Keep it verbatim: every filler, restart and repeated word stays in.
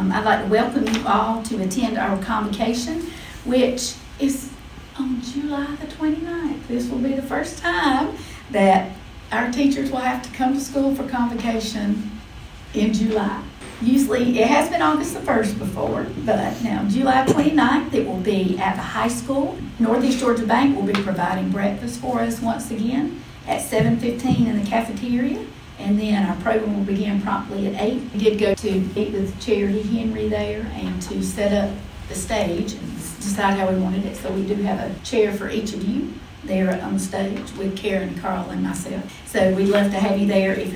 Um, I'd like to welcome you all to attend our convocation, which is on July the twenty-ninth. This will be the first time that our teachers will have to come to school for convocation in July. Usually, it has been August the first before, but now July twenty-ninth, it will be at the high school. Northeast Georgia Bank will be providing breakfast for us once again at seven fifteen in the cafeteria, and then our program will begin promptly at eight. We did go to meet with Charity Henry there and to set up the stage and decide how we wanted it. So we do have a chair for each of you there on the stage with Karen, Carl, and myself. So we'd love to have you there. If